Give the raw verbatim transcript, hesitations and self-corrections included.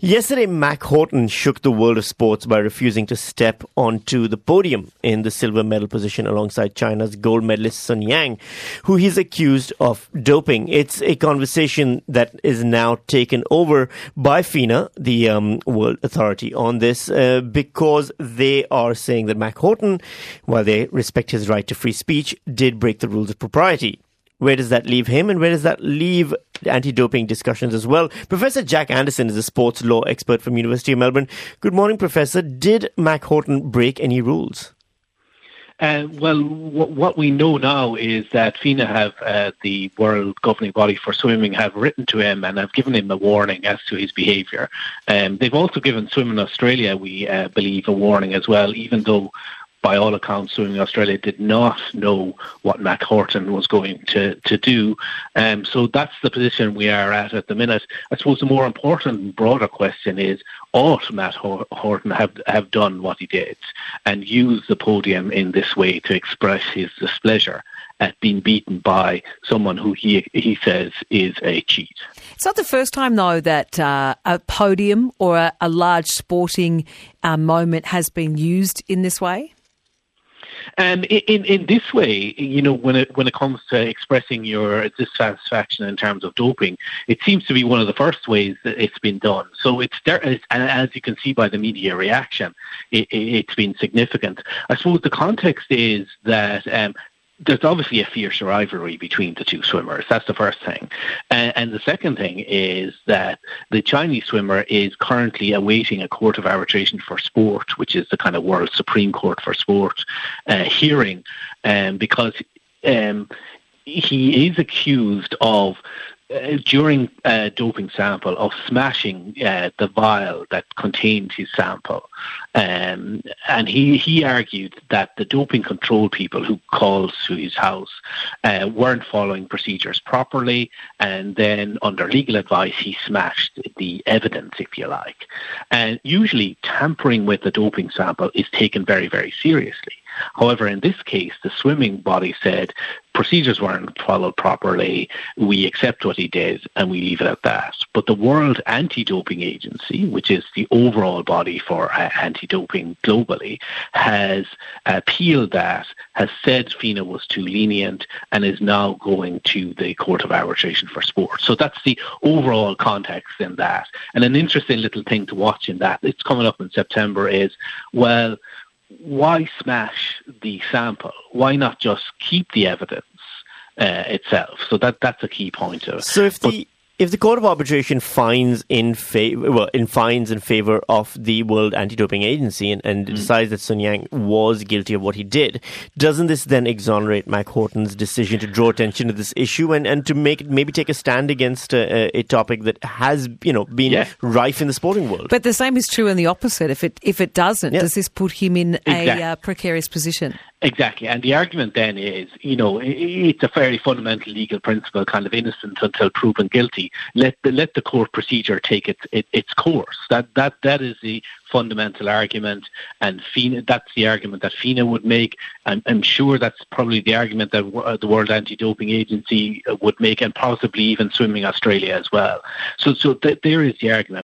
Yesterday, Mac Horton shook the world of sports by refusing to step onto the podium in the silver medal position alongside China's gold medalist Sun Yang, who he's accused of doping. It's a conversation that is now taken over by FINA, the um, world authority on this, uh, because they are saying that Mac Horton, while they respect his right to free speech, did break the rules of propriety. Where does that leave him, and where does that leave anti-doping discussions as well? Professor Jack Anderson is a sports law expert from University of Melbourne. Good morning, Professor. Did Mac Horton break any rules? Uh, well, w- what we know now is that FINA have, uh, the world governing body for swimming, have written to him and have given him a warning as to his behaviour. Um, they've also given Swimming Australia, we uh, believe, a warning as well, even though by all accounts, Swimming Australia did not know what Mac Horton was going to, to do. Um, so that's the position we are at at the minute. I suppose the more important, broader question is, ought Matt Horton have, have done what he did and used the podium in this way to express his displeasure at being beaten by someone who he he says is a cheat? It's not the first time, though, that uh, a podium or a, a large sporting uh, moment has been used in this way. And in, in this way, you know, when it when it comes to expressing your dissatisfaction in terms of doping, it seems to be one of the first ways that it's been done. So it's there, and as you can see by the media reaction, it, it, it's been significant. I suppose the context is that Um, there's obviously a fierce rivalry between the two swimmers. That's the first thing. And, and the second thing is that the Chinese swimmer is currently awaiting a court of arbitration for sport, which is the kind of world supreme court for sport, uh, hearing, um, because um, he is accused of Uh, during a doping sample of smashing uh, the vial that contained his sample. Um, and he, he argued that the doping control people who called to his house uh, weren't following procedures properly, and then under legal advice he smashed the evidence, if you like. And usually tampering with the doping sample is taken very, very seriously. However, in this case, the swimming body said procedures weren't followed properly, we accept what he did, and we leave it at that. But the World Anti-Doping Agency, which is the overall body for uh, anti-doping globally, has appealed that, has said FINA was too lenient, and is now going to the Court of Arbitration for Sport. So that's the overall context in that. And an interesting little thing to watch in that, it's coming up in September, is, well, why smash the sample? Why not just keep the evidence uh, itself? So that that's a key point of it. So if the if the Court of Arbitration finds in favor, well, in finds in favor of the World Anti-Doping Agency and, and mm. decides that Sun Yang was guilty of what he did, doesn't this then exonerate Mac Horton's decision to draw attention to this issue and, and to make maybe take a stand against a, a topic that has, you know, been yeah. rife in the sporting world? But the same is true in the opposite. If it if it doesn't, yeah. does this put him in exactly. a uh, precarious position? Exactly. And the argument then is, you know, it's a fairly fundamental legal principle, kind of innocent until proven guilty. Let the, let the court procedure take its it, its course. That that that is the fundamental argument, and FINA, that's the argument that FINA would make. I'm, I'm sure that's probably the argument that uh, the World Anti-Doping Agency would make, and possibly even Swimming Australia as well. So, so th- there is the argument.